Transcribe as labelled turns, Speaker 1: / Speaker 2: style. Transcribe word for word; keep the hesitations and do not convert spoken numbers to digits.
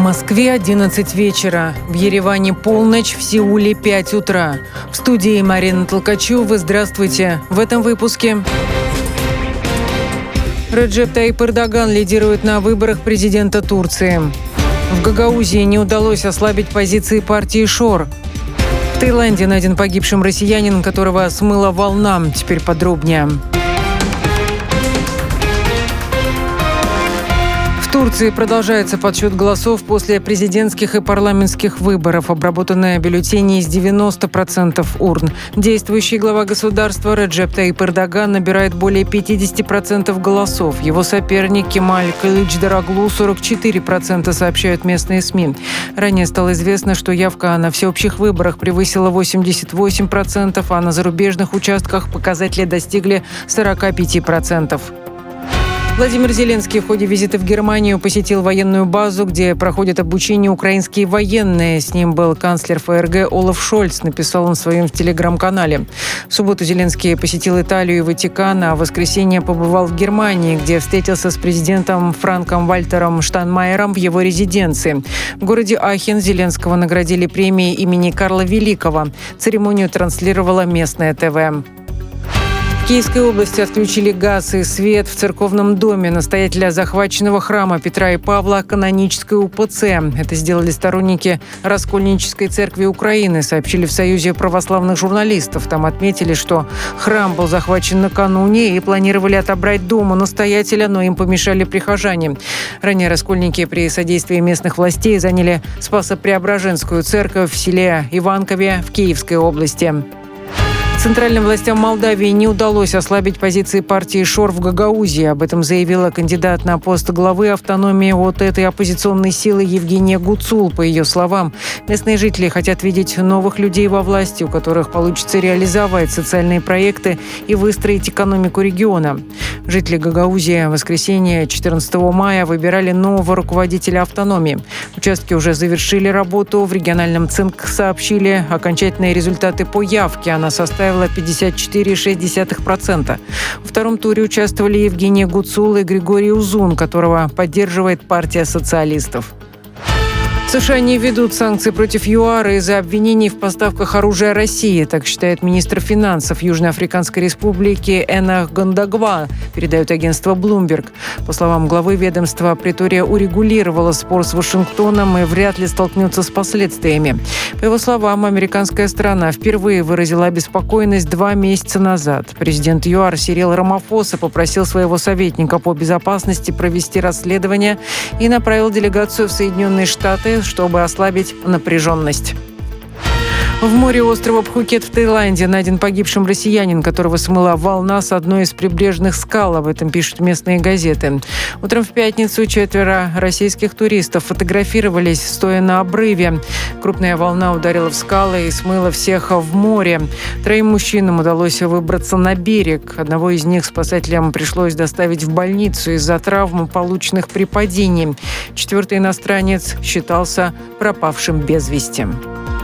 Speaker 1: Москве одиннадцать вечера, в Ереване полночь, в Сеуле пять утра. В студии Марина Толкачева. Здравствуйте. В этом выпуске. Реджеп Таyyip Эрдоган лидирует на выборах президента Турции. В Гагаузии не удалось ослабить позиции партии Шор. В Таиланде найден погибшим россиянин, которого смыла волна. Теперь подробнее. В Турции продолжается подсчет голосов после президентских и парламентских выборов. Обработаны бюллетени из девяноста процентов урн. Действующий глава государства Реджеп Таyyip Эрдоган набирает более пятидесяти процентов голосов. Его соперник Кемаль Кылычдароглу сорок четыре процента, сообщают местные СМИ. Ранее стало известно, что явка на всеобщих выборах превысила восемьдесят восемь процентов, а на зарубежных участках показатели достигли сорок пять процентов. Владимир Зеленский в ходе визита в Германию посетил военную базу, где проходят обучение украинские военные. С ним был канцлер ФРГ Олаф Шольц, написал он в своем телеграм-канале. В субботу Зеленский посетил Италию и Ватикан, а в воскресенье побывал в Германии, где встретился с президентом Франком Вальтером Штайнмайером в его резиденции. В городе Ахен Зеленского наградили премией имени Карла Великого. Церемонию транслировала местное ТВ. В Киевской области отключили газ и свет в церковном доме настоятеля захваченного храма Петра и Павла канонической УПЦ. Это сделали сторонники Раскольнической церкви Украины, сообщили в Союзе православных журналистов. Там отметили, что храм был захвачен накануне и планировали отобрать дом у настоятеля, но им помешали прихожане. Ранее раскольники при содействии местных властей заняли Спасо-Преображенскую церковь в селе Иванкове в Киевской области. Центральным властям Молдавии не удалось ослабить позиции партии Шор в Гагаузии. Об этом заявила кандидат на пост главы автономии от этой оппозиционной силы Евгения Гуцул. По ее словам, местные жители хотят видеть новых людей во власти, у которых получится реализовать социальные проекты и выстроить экономику региона. Жители Гагаузии в воскресенье четырнадцатого мая выбирали нового руководителя автономии. Участки уже завершили работу. В региональном ЦИНК сообщили окончательные результаты по явке. Она составила пятьдесят четыре целых шесть десятых процента. Во втором туре участвовали Евгения Гуцул и Григорий Узун, которого поддерживает партия социалистов. США не введут санкции против ЮАР из-за обвинений в поставках оружия России, так считает министр финансов Южноафриканской республики Энах Гондагва, передает агентство Bloomberg. По словам главы ведомства, Претория урегулировала спор с Вашингтоном и вряд ли столкнется с последствиями. По его словам, американская сторона впервые выразила обеспокоенность два месяца назад. Президент ЮАР Сирил Рамафоса попросил своего советника по безопасности провести расследование и направил делегацию в Соединенные Штаты, чтобы ослабить напряженность. В море острова Пхукет в Таиланде найден погибшим россиянин, которого смыла волна с одной из прибрежных скал. Об этом пишут местные газеты. Утром в пятницу четверо российских туристов фотографировались, стоя на обрыве. Крупная волна ударила в скалы и смыла всех в море. Троим мужчинам удалось выбраться на берег. Одного из них спасателям пришлось доставить в больницу из-за травм, полученных при падении. Четвертый иностранец считался пропавшим без вести.